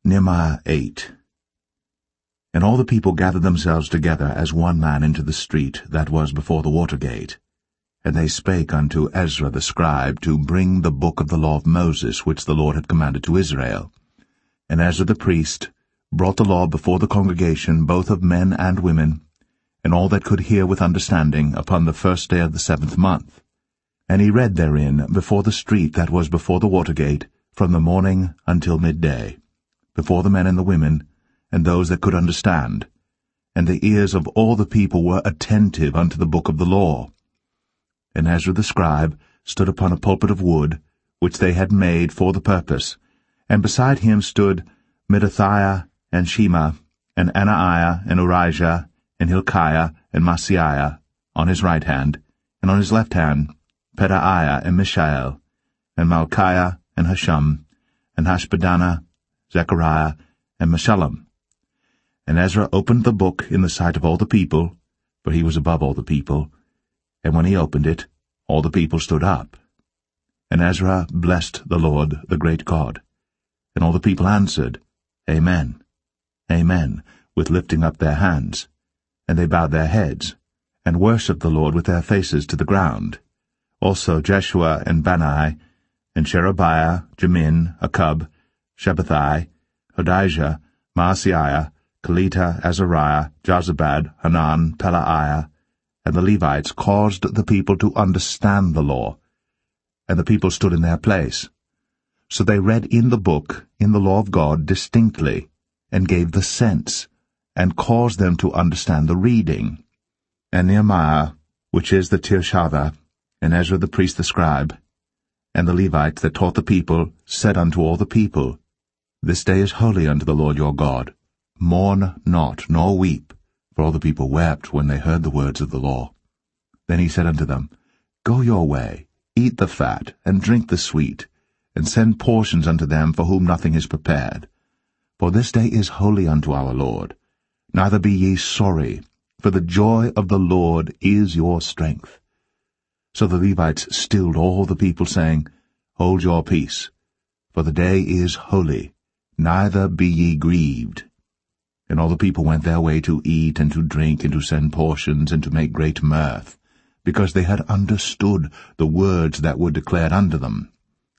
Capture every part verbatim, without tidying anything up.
Nehemiah eight. And all the people gathered themselves together as one man into the street that was before the water gate. And they spake unto Ezra the scribe to bring the book of the law of Moses, which the Lord had commanded to Israel. And Ezra the priest brought the law before the congregation, both of men and women, and all that could hear with understanding, upon the first day of the seventh month. And he read therein before the street that was before the water gate, from the morning until midday, before the men and the women, and those that could understand. And the ears of all the people were attentive unto the book of the law. And Ezra the scribe stood upon a pulpit of wood, which they had made for the purpose, and beside him stood Mattithiah, and Shema, and Anaiah, and Urijah, and Hilkiah, and Maaseiah, on his right hand, and on his left hand Pedaiah, and Mishael, and Malchiah, and Hashum, and Hashbaddanah, Zechariah, and Meshullam. And Ezra opened the book in the sight of all the people, for he was above all the people, and when he opened it, all the people stood up. And Ezra blessed the Lord, the great God. And all the people answered, Amen, Amen, with lifting up their hands. And they bowed their heads, and worshipped the Lord with their faces to the ground. Also Jeshua, and Bani, and Sherebiah, Jamin, Akkub, Shabbathai, Hodijah, Maaseiah, Kelita, Azariah, Jozabad, Hanan, Pelaiah, and the Levites caused the people to understand the law. And the people stood in their place. So they read in the book, in the law of God, distinctly, and gave the sense, and caused them to understand the reading. And Nehemiah, which is the Tirshatha, and Ezra the priest the scribe, and the Levites that taught the people, said unto all the people, This day is holy unto the Lord your God. Mourn not, nor weep. For all the people wept when they heard the words of the law. Then he said unto them, Go your way, eat the fat, and drink the sweet, and send portions unto them for whom nothing is prepared. For this day is holy unto our Lord. Neither be ye sorry, for the joy of the Lord is your strength. So the Levites stilled all the people, saying, Hold your peace, for the day is holy, neither be ye grieved. And all the people went their way to eat and to drink and to send portions and to make great mirth, because they had understood the words that were declared unto them.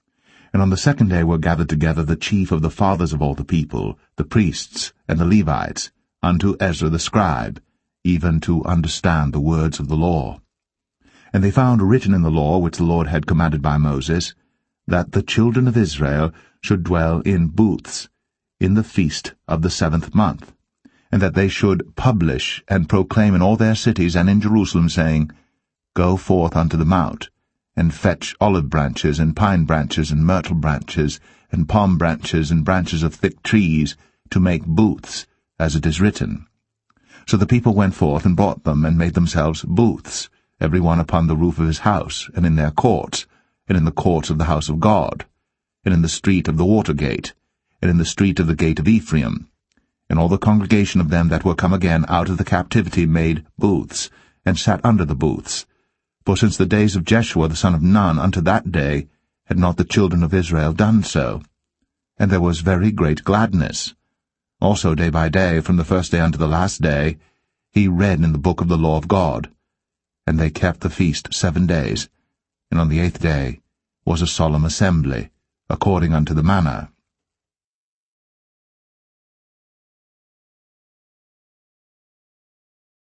And on the second day were gathered together the chief of the fathers of all the people, the priests and the Levites, unto Ezra the scribe, even to understand the words of the law. And they found written in the law which the Lord had commanded by Moses, that the children of Israel should dwell in booths, in the feast of the seventh month, and that they should publish and proclaim in all their cities and in Jerusalem, saying, Go forth unto the mount, and fetch olive branches, and pine branches, and myrtle branches, and palm branches, and branches of thick trees, to make booths, as it is written. So the people went forth and brought them, and made themselves booths, every one upon the roof of his house, and in their courts, and in the courts of the house of God, and in the street of the water gate, and in the street of the gate of Ephraim. And all the congregation of them that were come again out of the captivity made booths, and sat under the booths. For since the days of Jeshua the son of Nun unto that day had not the children of Israel done so. And there was very great gladness. Also day by day, from the first day unto the last day, he read in the book of the law of God. And they kept the feast seven days, and on the eighth day was a solemn assembly, according unto the manner.